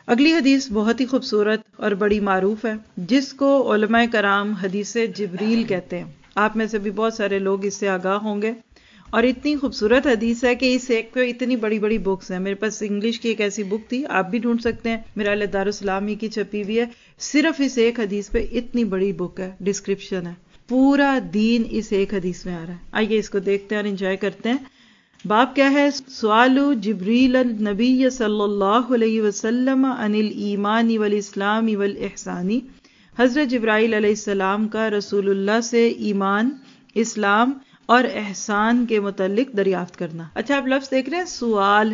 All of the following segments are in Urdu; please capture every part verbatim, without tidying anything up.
اگلی حدیث بہت ہی خوبصورت اور بڑی معروف ہے، جس کو علماء کرام حدیث جبریل کہتے ہیں۔ آپ میں سے بھی بہت سارے لوگ اس سے آگاہ ہوں گے، اور اتنی خوبصورت حدیث ہے کہ اس ایک پہ اتنی بڑی بڑی بکس ہیں۔ میرے پاس انگلش کی ایک ایسی بک تھی، آپ بھی ڈھونڈ سکتے ہیں، میرا علیہ دارالسلام ہی کی چھپی ہوئی ہے، صرف اس ایک حدیث پہ اتنی بڑی بک ہے، ڈسکرپشن ہے، پورا دین اس ایک حدیث میں آ رہا ہے۔ آئیے اس کو دیکھتے ہیں اور انجوائے کرتے ہیں۔ باب کیا ہے؟ سوال جبریل النبی صلی اللہ علیہ وسلم عن الایمان والاسلام والاحسان، حضرت جبرائیل علیہ السلام کا رسول اللہ سے ایمان، اسلام اور احسان کے متعلق دریافت کرنا۔ اچھا آپ لفظ دیکھ رہے ہیں، سوال،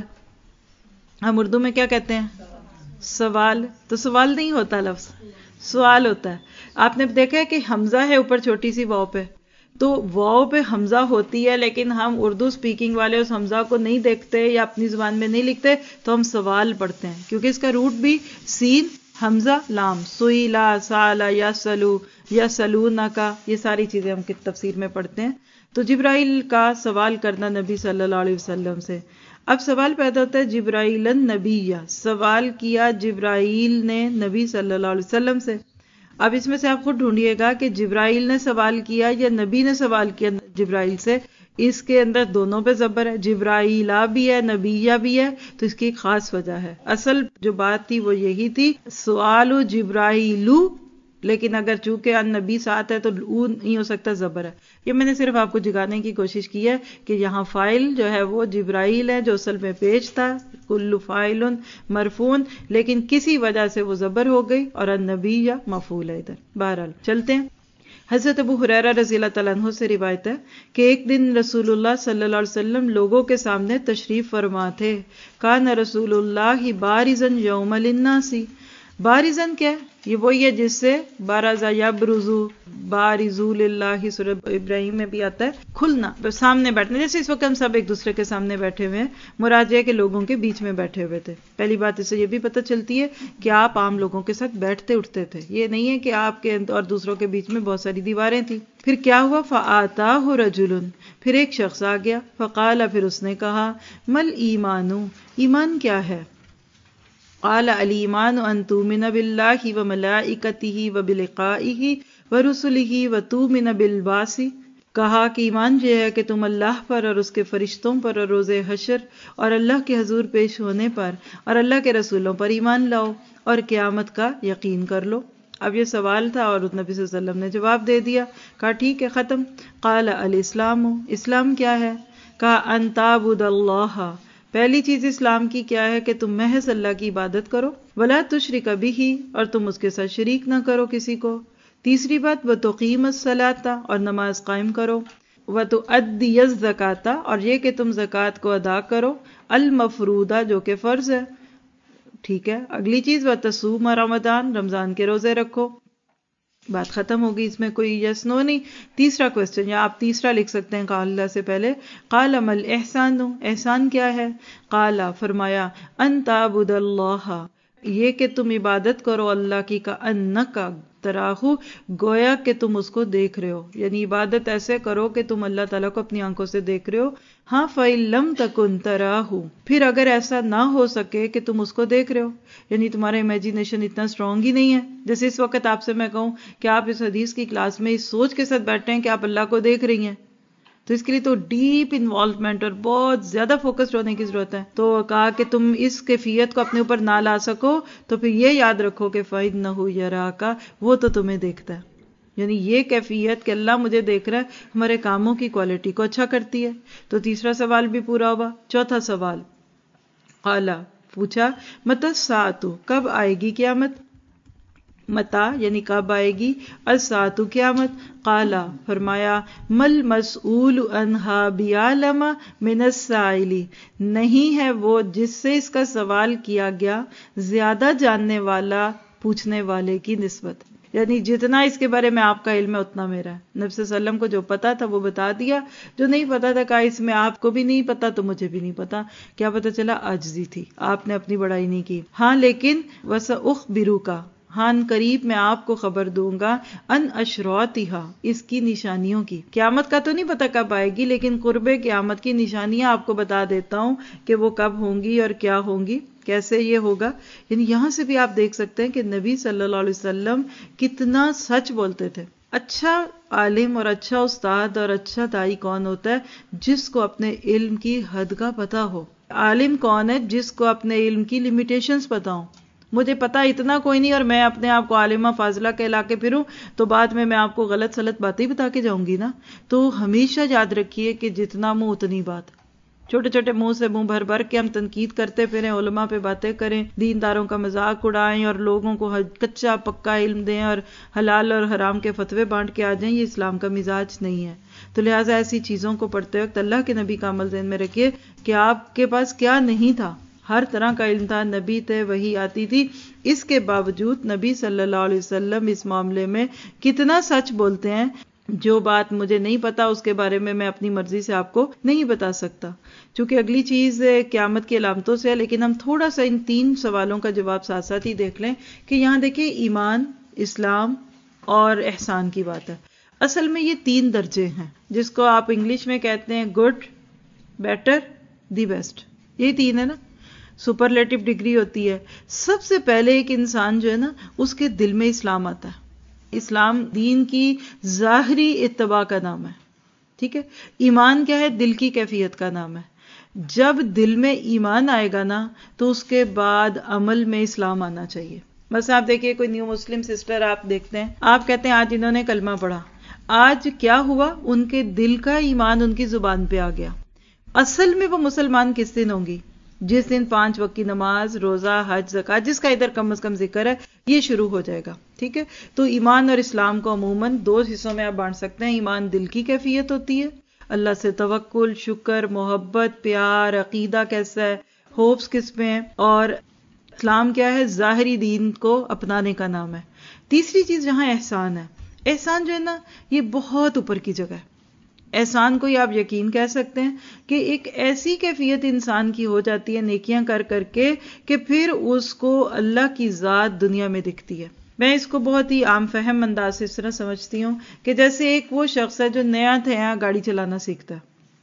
ہم اردو میں کیا کہتے ہیں؟ سوال، تو سوال نہیں ہوتا، لفظ سوال ہوتا ہے۔ آپ نے دیکھا ہے کہ حمزہ ہے اوپر چھوٹی سی واو پہ، تو واو پہ حمزہ ہوتی ہے، لیکن ہم اردو سپیکنگ والے اس حمزہ کو نہیں دیکھتے یا اپنی زبان میں نہیں لکھتے، تو ہم سوال پڑھتے ہیں، کیونکہ اس کا روٹ بھی سین حمزہ لام، سوئلا، سالا، یا سلو، یا سلونا کا، یہ ساری چیزیں ہم کی تفسیر میں پڑھتے ہیں۔ تو جبرائیل کا سوال کرنا نبی صلی اللہ علیہ وسلم سے۔ اب سوال پیدا ہوتا ہے، جبرائیل النبی، سوال کیا جبرائیل نے نبی صلی اللہ علیہ وسلم سے۔ اب اس میں سے آپ خود ڈھونڈیے گا کہ جبرائیل نے سوال کیا یا نبی نے سوال کیا جبرائیل سے۔ اس کے اندر دونوں پہ زبر ہے، جبرائیلہ بھی ہے، نبیہ بھی ہے، تو اس کی ایک خاص وجہ ہے۔ اصل جو بات تھی وہ یہی تھی، سوال جبرائیلو، لیکن اگر چونکہ ان نبی ساتھ ہے تو او نہیں ہو سکتا، زبر ہے۔ یہ میں نے صرف آپ کو جگانے کی کوشش کی ہے کہ یہاں فاعل جو ہے وہ جبرائیل ہے، جو اصل میں پیش تھا، کل فاعل مرفون، لیکن کسی وجہ سے وہ زبر ہو گئی اور النبی یا مفعول ہے ادھر۔ بہرحال چلتے ہیں۔ حضرت ابو ہریرہ رضی اللہ تعالیٰ عنہ سے روایت ہے کہ ایک دن رسول اللہ صلی اللہ علیہ وسلم لوگوں کے سامنے تشریف فرما تھے۔ کان رسول اللہ بارزا یوم للناس، بارزن کیا ہے؟ یہ وہی ہے جس سے بارزا یبرزو، بارزو للہ، سورہ ابراہیم میں بھی آتا ہے، کھلنا، سامنے بیٹھنا، جیسے اس وقت ہم سب ایک دوسرے کے سامنے بیٹھے ہوئے ہیں، مراد یہ کہ لوگوں کے بیچ میں بیٹھے ہوئے تھے۔ پہلی بات اس سے یہ بھی پتہ چلتی ہے کہ آپ عام لوگوں کے ساتھ بیٹھتے اٹھتے تھے، یہ نہیں ہے کہ آپ کے اور دوسروں کے بیچ میں بہت ساری دیواریں تھیں۔ پھر کیا ہوا؟ فآتاہ رجل، پھر ایک شخص آ گیا، فقال، پھر اس نے کہا، مل ایمان، ایمان کیا ہے؟ قال الایمان ان تؤمن باللہ وملائکتہ وبلقائہ ورسلہ وتؤمن بالبعث، کہا کہ ایمان یہ ہے کہ تم اللہ پر اور اس کے فرشتوں پر اور روز حشر اور اللہ کے حضور پیش ہونے پر اور اللہ کے رسولوں پر ایمان لاؤ اور قیامت کا یقین کر لو۔ اب یہ سوال تھا اور نبی صلی اللہ علیہ وسلم نے جواب دے دیا، کہا ٹھیک ہے، ختم۔ قال الاسلام، اسلام کیا ہے؟ کہا ان تعبد اللہ، پہلی چیز اسلام کی کیا ہے کہ تم محض اللہ کی عبادت کرو، ولا تشرک بہ، اور تم اس کے ساتھ شریک نہ کرو کسی کو۔ تیسری بات، وتقیم الصلاۃ، اور نماز قائم کرو، وتؤدی الزکاۃ، اور یہ کہ تم زکوٰۃ کو ادا کرو، المفروضہ، جو کہ فرض ہے۔ ٹھیک ہے، اگلی چیز، وتصوم رمضان، رمضان کے روزے رکھو۔ بات ختم ہوگی، اس میں کوئی یس نو نہیں۔ تیسرا کوشچن، یا آپ تیسرا لکھ سکتے ہیں قال اللہ سے پہلے، قال مل احسان، احسان کیا ہے؟ قال، فرمایا، ان تعبد اللہ، یہ کہ تم عبادت کرو اللہ کی، کا انکا تراہ، گویا کہ تم اس کو دیکھ رہے ہو، یعنی عبادت ایسے کرو کہ تم اللہ تعالیٰ کو اپنی آنکھوں سے دیکھ رہے ہو۔ ہاں، فَإِن لَمْ تَكُنْ تَرَاهُ، پھر اگر ایسا نہ ہو سکے کہ تم اس کو دیکھ رہے ہو، یعنی تمہارا امیجینیشن اتنا اسٹرانگ ہی نہیں ہے، جیسے اس وقت آپ سے میں کہوں کہ آپ اس حدیث کی کلاس میں اس سوچ کے ساتھ بیٹھے ہیں کہ آپ اللہ کو دیکھ رہی ہیں، تو اس کے لیے تو ڈیپ انوالومنٹ اور بہت زیادہ فوکسڈ ہونے کی ضرورت ہے۔ تو کہا کہ تم اس کیفیت کو اپنے اوپر نہ لا سکو تو پھر یہ یاد رکھو کہ فَإِنَّهُ يَرَاكَ، وہ تو تمہیں دیکھتا ہے، یعنی یہ کیفیت کہ اللہ مجھے دیکھ رہا ہے ہمارے کاموں کی کوالٹی کو اچھا کرتی ہے۔ تو تیسرا سوال بھی پورا ہوا۔ چوتھا سوال، قالا، پوچھا، متی الساعۃ، کب آئے گی قیامت؟ متا یعنی کب آئے گی، الساعۃ قیامت، قالا، فرمایا، مل مسئول عنہا بعلم من السائل، نہیں ہے وہ جس سے اس کا سوال کیا گیا زیادہ جاننے والا پوچھنے والے کی نسبت، یعنی جتنا اس کے بارے میں آپ کا علم ہے اتنا میرا ہے۔ نبی صلی اللہ علیہ وسلم کو جو پتا تھا وہ بتا دیا، جو نہیں پتا تھا کہا اس میں آپ کو بھی نہیں پتا تو مجھے بھی نہیں پتا۔ کیا پتا چلا؟ عاجزی تھی، آپ نے اپنی بڑائی نہیں کی۔ ہاں لیکن وَسَأُخْبِرُكَ، ہاں قریب میں آپ کو خبر دوں گا، ان اشراطہا، اس کی نشانیوں کی۔ قیامت کا تو نہیں پتا کب آئے گی، لیکن قرب قیامت کی نشانیاں آپ کو بتا دیتا ہوں کہ وہ کب ہوں گی اور کیا ہوں گی۔ کیسے یہ ہوگا؟ یعنی یہاں سے بھی آپ دیکھ سکتے ہیں کہ نبی صلی اللہ علیہ وسلم کتنا سچ بولتے تھے. اچھا عالم اور اچھا استاد اور اچھا دائی کون ہوتا ہے؟ جس کو اپنے علم کی حد کا پتہ ہو. عالم کون ہے؟ جس کو اپنے علم کی لمیٹیشنز پتہ ہوں. مجھے پتا اتنا کوئی نہیں اور میں اپنے آپ کو عالمہ فاضلہ کہلا کے پھروں تو بعد میں میں آپ کو غلط سلط باتیں بتا کے جاؤں گی نا. تو ہمیشہ یاد رکھیے کہ جتنا منہ اتنی بات. چھوٹے چھوٹے منہ سے منہ بھر بھر کے ہم تنقید کرتے پھریں، علماء پہ باتیں کریں، دینداروں کا مذاق اڑائیں اور لوگوں کو کچا پکا علم دیں اور حلال اور حرام کے فتوے بانٹ کے آ جائیں، یہ اسلام کا مزاج نہیں ہے. تو لہٰذا ایسی چیزوں کو پڑھتے وقت اللہ کے نبی کا عمل ذہن میں رکھیے کہ آپ کے پاس کیا نہیں تھا. ہر طرح کا علم تھا، نبی تھے، وحی آتی تھی. اس کے باوجود نبی صلی اللہ علیہ وسلم اس معاملے میں کتنا سچ بولتے ہیں. جو بات مجھے نہیں پتا اس کے بارے میں میں اپنی مرضی سے آپ کو نہیں بتا سکتا. چونکہ اگلی چیز قیامت کی علامتوں سے ہے، لیکن ہم تھوڑا سا ان تین سوالوں کا جواب ساتھ ساتھ ہی دیکھ لیں کہ یہاں دیکھیں ایمان، اسلام اور احسان کی بات ہے. اصل میں یہ تین درجے ہیں جس کو آپ انگلش میں کہتے ہیں گڈ، بیٹر، دی بیسٹ. یہ تین ہے نا. سپرلیٹو ڈگری ہوتی ہے. سب سے پہلے ایک انسان جو ہے نا اس کے دل میں اسلام آتا ہے. اسلام دین کی ظاہری اتباع کا نام ہے. ٹھیک ہے. ایمان کیا ہے؟ دل کی کیفیت کا نام ہے. جب دل میں ایمان آئے گا نا تو اس کے بعد عمل میں اسلام آنا چاہیے. بس آپ دیکھیے کوئی نیو مسلم سسٹر آپ دیکھتے ہیں، آپ کہتے ہیں آج انہوں نے کلمہ پڑھا. آج کیا ہوا؟ ان کے دل کا ایمان ان کی زبان پہ آ گیا. اصل میں وہ مسلمان کس دن ہوں گی؟ جس دن پانچ وقت کی نماز، روزہ، حج، زکات، جس کا ادھر کم از کم ذکر ہے، یہ شروع ہو جائے گا. ٹھیک ہے. تو ایمان اور اسلام کو عموماً دو حصوں میں آپ بانٹ سکتے ہیں. ایمان دل کی کیفیت ہوتی ہے، اللہ سے توکل، شکر، محبت، پیار، عقیدہ کیسا ہے، ہوپس کس میں ہیں. اور اسلام کیا ہے؟ ظاہری دین کو اپنانے کا نام ہے. تیسری چیز جہاں احسان ہے. احسان جو ہے نا یہ بہت اوپر کی جگہ ہے. احسان کو ہی آپ یقین کہہ سکتے ہیں کہ ایک ایسی کیفیت انسان کی ہو جاتی ہے نیکیاں کر کر کے کہ پھر اس کو اللہ کی ذات دنیا میں دکھتی ہے. میں اس کو بہت ہی عام فہم انداز سے اس طرح سمجھتی ہوں کہ جیسے ایک وہ شخص ہے جو نیا نیا گاڑی چلانا سیکھتا ہے.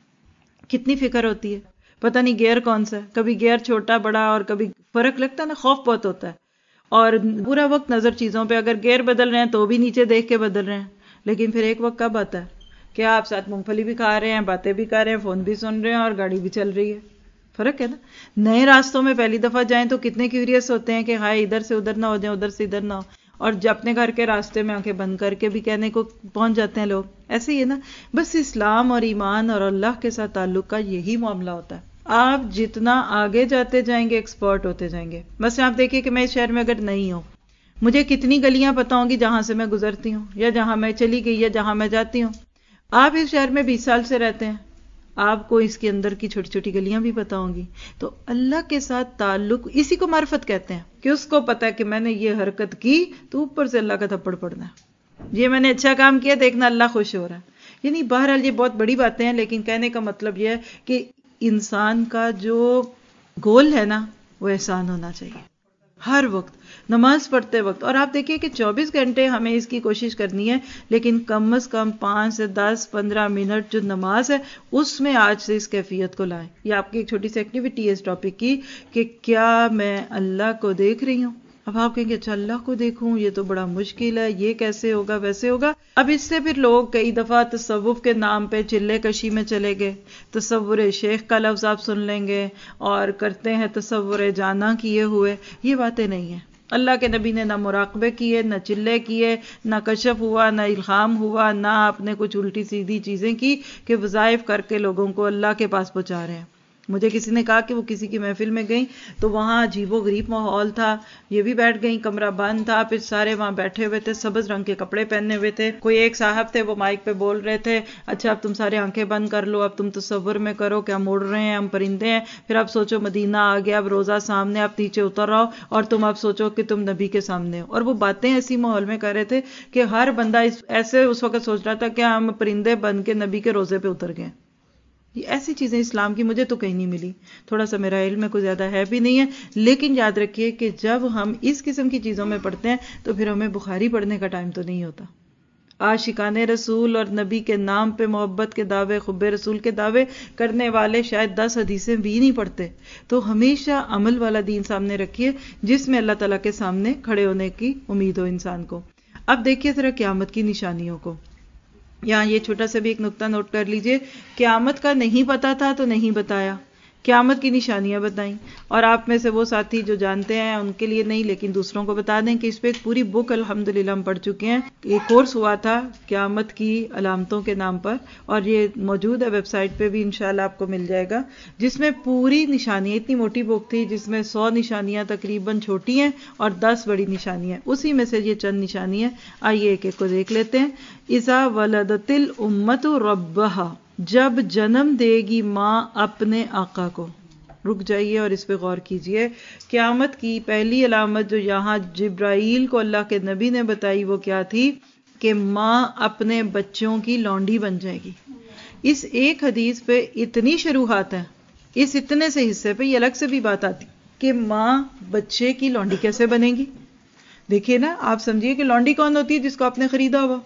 کتنی فکر ہوتی ہے، پتہ نہیں گیئر کون سا ہے، کبھی گیئر چھوٹا بڑا اور کبھی فرق لگتا ہے نا، خوف بہت ہوتا ہے. اور پورا وقت نظر چیزوں پہ، اگر گیئر بدل رہے ہیں تو بھی نیچے دیکھ کے بدل رہے ہیں. لیکن پھر ایک وقت کب آتا ہے کہ آپ ساتھ مونگ پھلی بھی کھا رہے ہیں، باتیں بھی کر رہے ہیں، فون بھی سن رہے ہیں اور گاڑی بھی چل رہی ہے. فرق ہے نا. نئے راستوں میں پہلی دفعہ جائیں تو کتنے کیوریس ہوتے ہیں کہ ہائے ادھر سے ادھر نہ ہو جائیں، ادھر سے ادھر نہ ہو. اور جب اپنے گھر کے راستے میں آنکھیں بند کر کے بھی کہنے کو پہنچ جاتے ہیں لوگ. ایسے ہی ہے نا. بس اسلام اور ایمان اور اللہ کے ساتھ تعلق کا یہی معاملہ ہوتا ہے. آپ جتنا آگے جاتے جائیں گے ایکسپرٹ ہوتے جائیں گے. بس آپ دیکھیے کہ میں اس شہر میں اگر نہیں ہوں، مجھے کتنی گلیاں پتہ ہوں گی جہاں سے میں گزرتی ہوں یا جہاں میں چلی گئی یا جہاں میں جاتی ہوں. آپ اس شہر میں بیس سال سے رہتے ہیں، آپ کو اس کے اندر کی چھوٹی چھوٹی گلیاں بھی پتہ ہوں گی. تو اللہ کے ساتھ تعلق اسی کو معرفت کہتے ہیں کہ اس کو پتہ ہے کہ میں نے یہ حرکت کی تو اوپر سے اللہ کا تھپڑ پڑنا ہے. یہ میں نے اچھا کام کیا، دیکھنا اللہ خوش ہو رہا ہے. یعنی بہرحال یہ بہت بڑی باتیں ہیں، لیکن کہنے کا مطلب یہ ہے کہ انسان کا جو گول ہے نا وہ احسان ہونا چاہیے ہر وقت، نماز پڑھتے وقت. اور آپ دیکھیے کہ چوبیس گھنٹے ہمیں اس کی کوشش کرنی ہے، لیکن کم از کم پانچ سے دس پندرہ منٹ جو نماز ہے اس میں آج سے اس کیفیت کو لائیں. یہ آپ کی ایک چھوٹی سی ایکٹیویٹی ہے اس ٹاپک کی کہ کیا میں اللہ کو دیکھ رہی ہوں. اب آپ کہیں گے اچھا اللہ کو دیکھوں، یہ تو بڑا مشکل ہے، یہ کیسے ہوگا ویسے ہوگا. اب اس سے پھر لوگ کئی دفعہ تصوف کے نام پہ چلے کشی میں چلے گئے. تصور شیخ کا لفظ آپ سن لیں گے اور کرتے ہیں تصور جانا کیے ہوئے. یہ باتیں نہیں ہیں. اللہ کے نبی نے نہ مراقبے کیے، نہ چلے کیے، نہ کشف ہوا، نہ الہام ہوا، نہ آپ نے کچھ الٹی سیدھی چیزیں کی کہ وظائف کر کے لوگوں کو اللہ کے پاس پہنچا رہے ہیں. مجھے کسی نے کہا کہ وہ کسی کی محفل میں گئیں تو وہاں عجیب و غریب ماحول تھا، یہ بھی بیٹھ گئیں، کمرہ بند تھا، پھر سارے وہاں بیٹھے ہوئے تھے، سبز رنگ کے کپڑے پہنے ہوئے تھے. کوئی ایک صاحب تھے وہ مائک پہ بول رہے تھے اچھا اب تم سارے آنکھیں بند کر لو، اب تم تصور میں کرو کہ ہم اڑ رہے ہیں، ہم پرندے ہیں، پھر اب سوچو مدینہ آ گیا، اب روزہ سامنے، اب نیچے اتر آؤ اور تم اب سوچو کہ تم نبی کے سامنے ہو. اور وہ باتیں ایسی ماحول میں کر رہے تھے کہ ہر بندہ ایسے اس وقت سوچ رہا تھا کہ ہم پرندے بن کے نبی کے روزے پہ اتر گئے. یہ ایسی چیزیں اسلام کی مجھے تو کہیں نہیں ملی. تھوڑا سا میرا علم میں کوئی زیادہ ہے بھی نہیں ہے، لیکن یاد رکھیے کہ جب ہم اس قسم کی چیزوں میں پڑھتے ہیں تو پھر ہمیں بخاری پڑھنے کا ٹائم تو نہیں ہوتا. عاشقان رسول اور نبی کے نام پہ محبت کے دعوے، حب رسول کے دعوے کرنے والے شاید دس حدیثیں بھی نہیں پڑھتے. تو ہمیشہ عمل والا دین سامنے رکھیے جس میں اللہ تعالیٰ کے سامنے کھڑے ہونے کی امید ہو انسان کو. اب دیکھیے ذرا قیامت کی نشانیوں کو. یہاں یہ چھوٹا سا بھی ایک نقطہ نوٹ کر لیجئے. قیامت کا نہیں پتا تھا تو نہیں بتایا، قیامت کی نشانیاں بتائیں. اور آپ میں سے وہ ساتھی جو جانتے ہیں ان کے لیے نہیں لیکن دوسروں کو بتا دیں کہ اس پہ ایک پوری بک الحمدللہ ہم پڑھ چکے ہیں. ایک کورس ہوا تھا قیامت کی علامتوں کے نام پر، اور یہ موجود ہے ویب سائٹ پہ بھی انشاءاللہ آپ کو مل جائے گا، جس میں پوری نشانیاں، اتنی موٹی بک تھی جس میں سو نشانیاں تقریباً چھوٹی ہیں اور دس بڑی نشانیاں. اسی میں سے یہ چند نشانیاں آئیے ایک ایک کو دیکھ لیتے ہیں. اذا ولدت الامت ربها، جب جنم دے گی ماں اپنے آقا کو. رک جائیے اور اس پہ غور کیجئے. قیامت کی پہلی علامت جو یہاں جبرائیل کو اللہ کے نبی نے بتائی وہ کیا تھی؟ کہ ماں اپنے بچوں کی لونڈی بن جائے گی. اس ایک حدیث پہ اتنی شروحات ہیں، اس اتنے سے حصے پہ یہ الگ سے بھی بات آتی کہ ماں بچے کی لونڈی کیسے بنے گی. دیکھیے نا، آپ سمجھیے کہ لونڈی کون ہوتی ہے؟ جس کو آپ نے خریدا ہوا.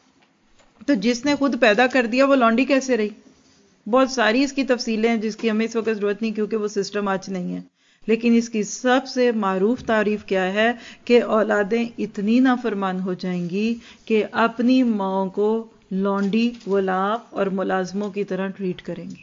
تو جس نے خود پیدا کر دیا وہ لونڈی کیسے رہی؟ بہت ساری اس کی تفصیلیں ہیں جس کی ہمیں اس وقت ضرورت نہیں کیونکہ وہ سسٹم آج نہیں ہے. لیکن اس کی سب سے معروف تعریف کیا ہے کہ اولادیں اتنی نافرمان ہو جائیں گی کہ اپنی ماں کو لونڈی، غلام اور ملازموں کی طرح ٹریٹ کریں گی.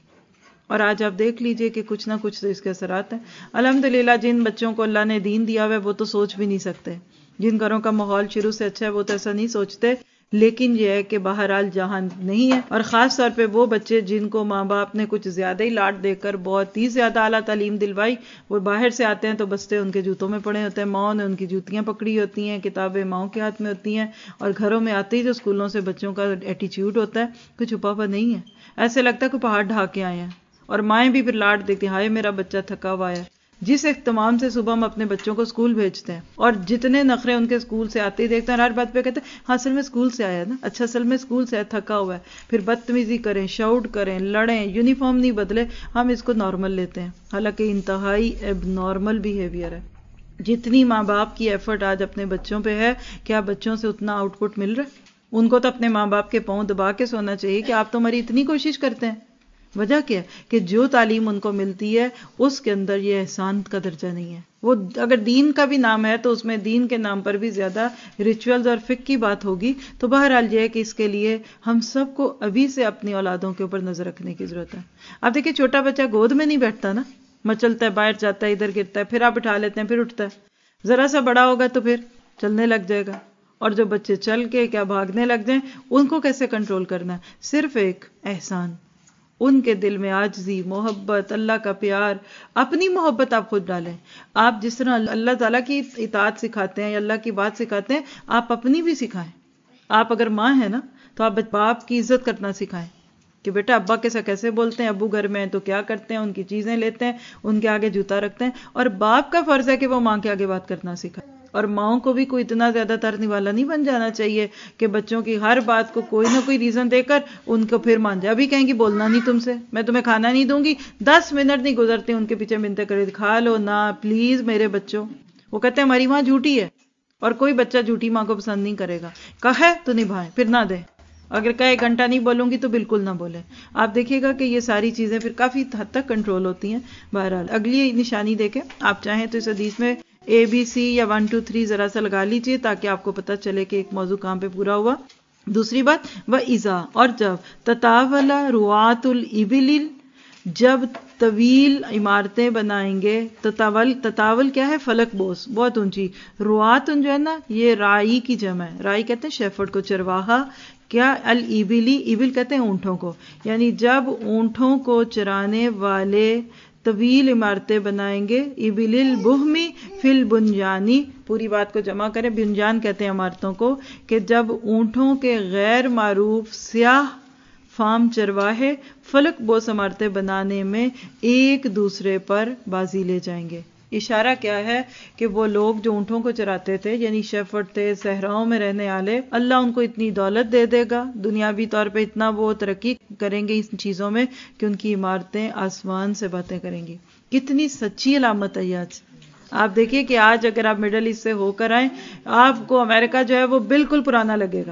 اور آج آپ دیکھ لیجئے کہ کچھ نہ کچھ تو اس کے اثرات ہیں. الحمدللہ جن بچوں کو اللہ نے دین دیا ہوا ہے وہ تو سوچ بھی نہیں سکتے. جن گھروں کا ماحول شروع سے اچھا ہے وہ تو ایسا نہیں سوچتے. لیکن یہ ہے کہ بہرحال جہاں نہیں ہے، اور خاص طور پہ وہ بچے جن کو ماں باپ نے کچھ زیادہ ہی لاڈ دے کر بہت ہی زیادہ اعلیٰ تعلیم دلوائی، وہ باہر سے آتے ہیں تو بستے ان کے جوتوں میں پڑے ہوتے ہیں، ماؤں نے ان کی جوتیاں پکڑی ہوتی ہیں، کتابیں ماؤں کے ہاتھ میں ہوتی ہیں، اور گھروں میں آتے ہی جو اسکولوں سے بچوں کا ایٹیچیوڈ ہوتا ہے کوئی چھپا ہوا نہیں ہے. ایسے لگتا ہے کوئی پہاڑ ڈھا کے آئے ہیں. اور مائیں بھی پھر لاڈ دیتی ہیں، ہائے میرا بچہ تھکا ہوا ہے. جس اہتمام سے صبح ہم اپنے بچوں کو اسکول بھیجتے ہیں اور جتنے نخرے ان کے اسکول سے آتے ہی دیکھتے ہیں، ہر بات پہ کہتے ہیں ہاں اصل میں اسکول سے آیا نا، اچھا اصل میں اسکول سے آیا، تھکا ہوا ہے. پھر بدتمیزی کریں، شاؤٹ کریں، لڑیں، یونیفارم نہیں بدلے، ہم اس کو نارمل لیتے ہیں، حالانکہ انتہائی اب نارمل بیہیویئر ہے. جتنی ماں باپ کی ایفرٹ آج اپنے بچوں پہ ہے، کیا بچوں سے اتنا آؤٹ پٹ مل رہا ہے؟ ان کو تو اپنے ماں باپ کے پاؤں دبا کے سونا چاہیے کہ آپ تو ہماری اتنی کوشش کرتے ہیں. وجہ کیا ہے؟ کہ جو تعلیم ان کو ملتی ہے اس کے اندر یہ احسان کا درجہ نہیں ہے. وہ اگر دین کا بھی نام ہے تو اس میں دین کے نام پر بھی زیادہ ریچولز اور فقہ کی بات ہوگی. تو بہرحال یہ ہے کہ اس کے لیے ہم سب کو ابھی سے اپنی اولادوں کے اوپر نظر رکھنے کی ضرورت ہے. اب دیکھیں چھوٹا بچہ گود میں نہیں بیٹھتا نا، مچلتا ہے، باہر جاتا ہے، ادھر گرتا ہے، پھر آپ اٹھا لیتے ہیں، پھر اٹھتا ہے. ذرا سا بڑا ہوگا تو پھر چلنے لگ جائے گا. اور جو بچے چل کے کیا بھاگنے لگ جائیں، ان کو کیسے کنٹرول کرنا ہے؟ صرف ایک احسان، ان کے دل میں عاجزی، محبت، اللہ کا پیار، اپنی محبت آپ خود ڈالیں. آپ جس طرح اللہ تعالیٰ کی اطاعت سکھاتے ہیں یا اللہ کی بات سکھاتے ہیں، آپ اپنی بھی سکھائیں. آپ اگر ماں ہیں نا تو آپ باپ کی عزت کرنا سکھائیں کہ بیٹا ابا کے ساتھ کیسے بولتے ہیں، ابو گھر میں ہیں تو کیا کرتے ہیں، ان کی چیزیں لیتے ہیں، ان کے آگے جوتا رکھتے ہیں. اور باپ کا فرض ہے کہ وہ ماں کے آگے بات کرنا سکھائے. اور ماؤں کو بھی کوئی اتنا زیادہ ترنے والا نہیں بن جانا چاہیے کہ بچوں کی ہر بات کو کوئی نہ کوئی ریزن دے کر ان کو پھر مان جائے. ابھی کہیں گی بولنا نہیں تم سے، میں تمہیں کھانا نہیں دوں گی، دس منٹ نہیں گزرتے ان کے پیچھے منتیں کرے کھا لو نا پلیز میرے بچوں. وہ کہتے ہیں ہماری ماں جھوٹی ہے، اور کوئی بچہ جھوٹی ماں کو پسند نہیں کرے گا. کہے تو نبھائے، پھر نہ دے. اگر کہے ایک گھنٹہ نہیں بولوں گی تو بالکل نہ بولے. آپ دیکھیے گا کہ یہ ساری چیزیں پھر کافی حد تک کنٹرول ہوتی ہیں. بہرحال اگلی نشانی دیکھیں، آپ چاہیں تو اس حدیث میں اے بی سی یا ون ٹو تھری ذرا سا لگا لیجئے تاکہ آپ کو پتہ چلے کہ ایک موضوع کہاں پہ پورا ہوا. دوسری بات، وَإِذَا، اور جب تَتَاوَلَ رُعَاةُ الْإِبِلِ، جب طویل عمارتیں بنائیں گے. تتاول تتاول کیا ہے؟ فلک بوس، بہت اونچی. رعاتن جو ہے نا یہ رائی کی جمع ہے. رائی کہتے ہیں شیفرڈ کو، چرواہا. کیا؟ الابلی، ابل کہتے ہیں اونٹوں کو. یعنی جب اونٹوں کو چرانے والے طویل عمارتیں بنائیں گے. ابل البہمی فی البنجانی، پوری بات کو جمع کریں، بنجان کہتے ہیں عمارتوں کو، کہ جب اونٹوں کے غیر معروف سیاہ فام چرواہے فلک بوس عمارتیں بنانے میں ایک دوسرے پر بازی لے جائیں گے. اشارہ کیا ہے؟ کہ وہ لوگ جو اونٹوں کو چراتے تھے، یعنی شیفرڈ تھے، صحراؤں میں رہنے والے، اللہ ان کو اتنی دولت دے دے گا، دنیاوی طور پہ اتنا وہ ترقی کریں گے ان چیزوں میں کہ ان کی عمارتیں آسمان سے باتیں کریں گی. کتنی سچی علامت ہے آج. آپ دیکھیے کہ آج اگر آپ مڈل ایسٹ سے ہو کر آئیں، آپ کو امریکہ جو ہے وہ بالکل پرانا لگے گا.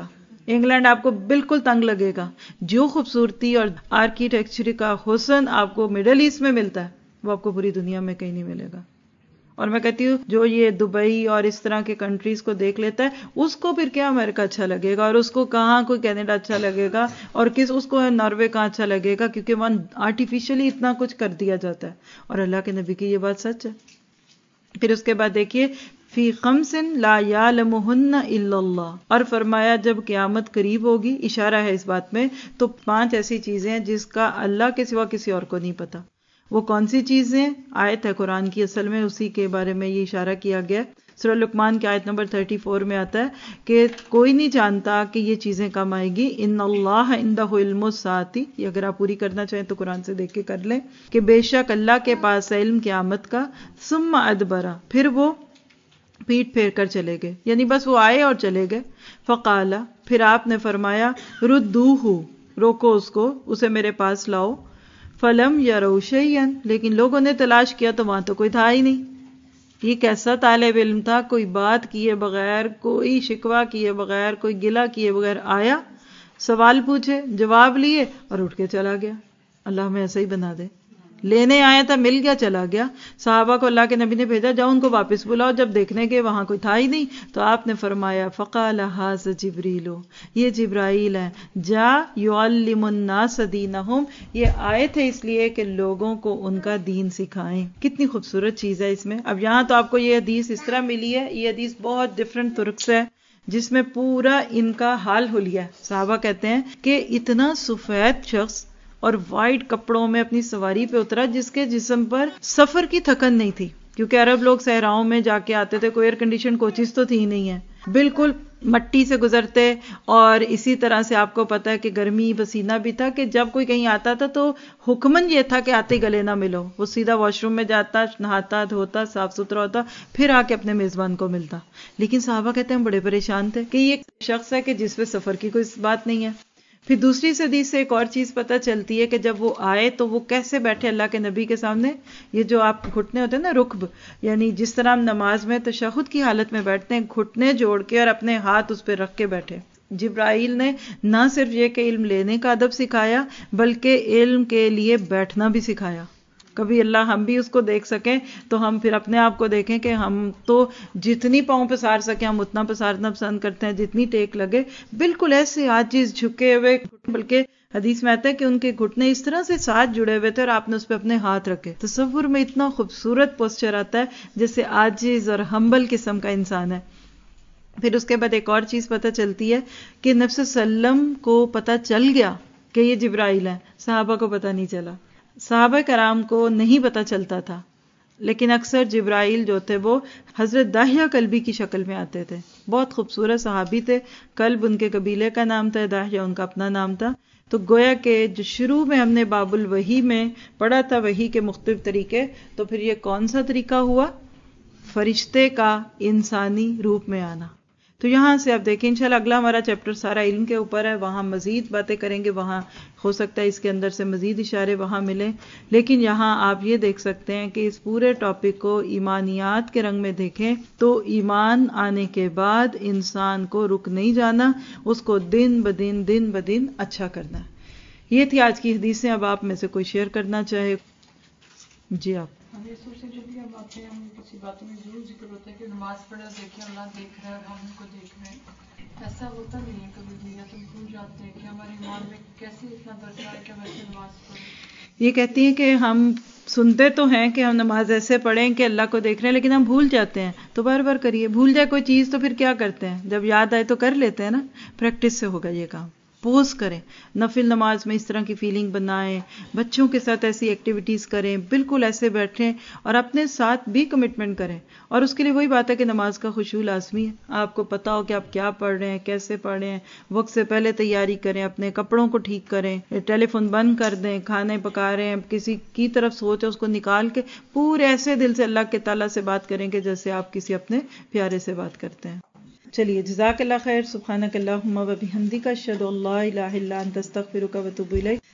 انگلینڈ آپ کو بالکل تنگ لگے گا. جو خوبصورتی اور آرکیٹیکچر کا حسن آپ کو مڈل ایسٹ میں ملتا ہے وہ آپ کو پوری دنیا میں کہیں نہیں ملے گا. اور میں کہتی ہوں جو یہ دبئی اور اس طرح کے کنٹریز کو دیکھ لیتا ہے اس کو پھر کیا امریکہ اچھا لگے گا، اور اس کو کہاں کوئی کینیڈا اچھا لگے گا، اور کس اس کو ناروے کہاں اچھا لگے گا، کیونکہ وہاں آرٹیفیشلی اتنا کچھ کر دیا جاتا ہے. اور اللہ کے نبی کی یہ بات سچ ہے. پھر اس کے بعد دیکھیے فی خمس لا یعلمہن الا اللہ، اور فرمایا جب قیامت قریب ہوگی، اشارہ ہے اس بات میں، تو پانچ ایسی چیزیں ہیں جس کا اللہ کے سوا کسی اور کو نہیں پتا. وہ کون سی چیزیں؟ آیت ہے قرآن کی، اصل میں اسی کے بارے میں یہ اشارہ کیا گیا. سورہ لقمان کی آیت نمبر چوتیس میں آتا ہے کہ کوئی نہیں جانتا کہ یہ چیزیں کم آئے گی. ان اللہ عندہ علم الساعۃ، یہ اگر آپ پوری کرنا چاہیں تو قرآن سے دیکھ کے کر لیں کہ بے شک اللہ کے پاس علم قیامت کا. ثم ادبرا، پھر وہ پیٹ پھیر کر چلے گئے، یعنی بس وہ آئے اور چلے گئے. فقال، پھر آپ نے فرمایا ردوہ، روکو اس کو، اسے میرے پاس لاؤ. فلم یروا شیئا، لیکن لوگوں نے تلاش کیا تو وہاں تو کوئی تھا ہی نہیں. یہ کیسا طالب علم تھا، کوئی بات کیے بغیر، کوئی شکوہ کیے بغیر، کوئی گلہ کیے بغیر آیا، سوال پوچھے، جواب لیے اور اٹھ کے چلا گیا. اللہ ہمیں ایسا ہی بنا دے. لینے آیا تھا، مل گیا، چلا گیا. صحابہ کو اللہ کے نبی نے بھیجا جاؤ ان کو واپس بلاؤ، جب دیکھنے کے وہاں کوئی تھا ہی نہیں تو آپ نے فرمایا فقال ھذا جبریل، یہ جبرائیل ہے، جا یعلم الناس دینہم، یہ آئے تھے اس لیے کہ لوگوں کو ان کا دین سکھائیں. کتنی خوبصورت چیز ہے اس میں. اب یہاں تو آپ کو یہ حدیث اس طرح ملی ہے، یہ حدیث بہت ڈفرنٹ طرق سے ہے جس میں پورا ان کا حال حلیہ ہے. صحابہ کہتے ہیں کہ اتنا سفید شخص اور وائٹ کپڑوں میں اپنی سواری پہ اترا جس کے جسم پر سفر کی تھکن نہیں تھی، کیونکہ عرب لوگ صحراؤں میں جا کے آتے تھے، کوئی ایئر کنڈیشن کوچز تو تھی ہی نہیں ہے، بالکل مٹی سے گزرتے. اور اسی طرح سے آپ کو پتا ہے کہ گرمی پسینہ بھی تھا کہ جب کوئی کہیں آتا تھا تو حکمن یہ تھا کہ آتے گلے نہ ملو، وہ سیدھا واش روم میں جاتا، نہاتا دھوتا، صاف ستھرا ہوتا، پھر آ کے اپنے میزبان کو ملتا. لیکن صحابہ کہتے ہیں بڑے پریشان تھے کہ یہ ایک شخص ہے کہ جس پہ سفر کی کوئی بات نہیں ہے. پھر دوسری حدیث سے ایک اور چیز پتہ چلتی ہے کہ جب وہ آئے تو وہ کیسے بیٹھے اللہ کے نبی کے سامنے. یہ جو آپ گھٹنے ہوتے ہیں نا، رکب، یعنی جس طرح ہم نماز میں تشہد کی حالت میں بیٹھتے ہیں، گھٹنے جوڑ کے اور اپنے ہاتھ اس پہ رکھ کے بیٹھے. جبرائیل نے نہ صرف یہ کہ علم لینے کا ادب سکھایا بلکہ علم کے لیے بیٹھنا بھی سکھایا. کبھی اللہ ہم بھی اس کو دیکھ سکیں تو ہم پھر اپنے آپ کو دیکھیں کہ ہم تو جتنی پاؤں پسار سکیں ہم اتنا پسارنا پسند کرتے ہیں، جتنی ٹیک لگے بالکل ایسے عاجز جھکے ہوئے. بلکہ حدیث میں آتا ہے کہ ان کے گھٹنے اس طرح سے ساتھ جڑے ہوئے تھے اور آپ نے اس پہ اپنے ہاتھ رکھے. تصور میں اتنا خوبصورت پوسچر آتا ہے جیسے عاجز اور ہمبل قسم کا انسان ہے. پھر اس کے بعد ایک اور چیز پتہ چلتی ہے کہ نبی صلی اللہ علیہ وسلم کو پتہ چل گیا کہ یہ جبرائیل ہے، صحابہ کو پتہ نہیں چلا. صحابہ کرام کو نہیں پتہ چلتا تھا، لیکن اکثر جبرائیل جو تھے وہ حضرت داہیہ کلبی کی شکل میں آتے تھے. بہت خوبصورت صحابی تھے، کلب ان کے قبیلے کا نام تھا، داہیہ ان کا اپنا نام تھا. تو گویا کہ جو شروع میں ہم نے باب الوحی میں پڑھا تھا وحی کے مختلف طریقے، تو پھر یہ کون سا طریقہ ہوا؟ فرشتے کا انسانی روپ میں آنا. تو یہاں سے آپ دیکھیں انشاءاللہ اگلا ہمارا چیپٹر سارا علم کے اوپر ہے، وہاں مزید باتیں کریں گے، وہاں ہو سکتا ہے اس کے اندر سے مزید اشارے وہاں ملیں. لیکن یہاں آپ یہ دیکھ سکتے ہیں کہ اس پورے ٹاپک کو ایمانیات کے رنگ میں دیکھیں تو ایمان آنے کے بعد انسان کو رک نہیں جانا، اس کو دن بدن دن بدن اچھا کرنا ہے. یہ تھی آج کی حدیثیں. اب آپ میں سے کوئی شیئر کرنا چاہے. جی آپ. ہم یہ سوچتے ہیں جب بھی ہم آتے ہیں ہم کسی باتوں میں ضرور ذکر ہوتا ہے کہ نماز پڑھا دیکھیں اللہ دیکھ رہا ہے اور ہم ان کو دیکھ رہے ہیں. ایسا ہوتا نہیں ہے کبھی بھی، یا تم بھول جاتے ہیں کہ ہمارے ایمان میں کیسے اتنا درجہ ہے کہ ہم ایسے نماز پڑھیں. یہ کہتی ہیں کہ ہم سنتے تو ہیں کہ ہم نماز ایسے پڑھیں کہ اللہ کو دیکھ رہے ہیں، لیکن ہم بھول جاتے ہیں. تو بار بار کریے. بھول جائے کوئی چیز تو پھر کیا کرتے ہیں؟ جب یاد آئے تو کر لیتے ہیں نا. پریکٹس سے ہوگا یہ کام. پوز کریں، نفل نماز میں اس طرح کی فیلنگ بنائیں، بچوں کے ساتھ ایسی ایکٹیویٹیز کریں، بالکل ایسے بیٹھیں اور اپنے ساتھ بھی کمٹمنٹ کریں. اور اس کے لیے وہی بات ہے کہ نماز کا خشوع لازمی ہے. آپ کو پتا ہو کہ آپ کیا پڑھ رہے ہیں، کیسے پڑھ رہے ہیں. وقت سے پہلے تیاری کریں، اپنے کپڑوں کو ٹھیک کریں، ٹیلی فون بند کر دیں، کھانے پکا رہے ہیں کسی کی طرف سوچ ہے اس کو نکال کے پورے ایسے دل سے اللہ کے تعالیٰ سے بات کریں کہ جیسے آپ کسی اپنے پیارے سے بات کرتے ہیں. چلیے، جزاک اللہ خیر. سبحانک اللہم و بحمدک، اشہد ان لا الہ الا انت، استغفرک و اتوب الیک.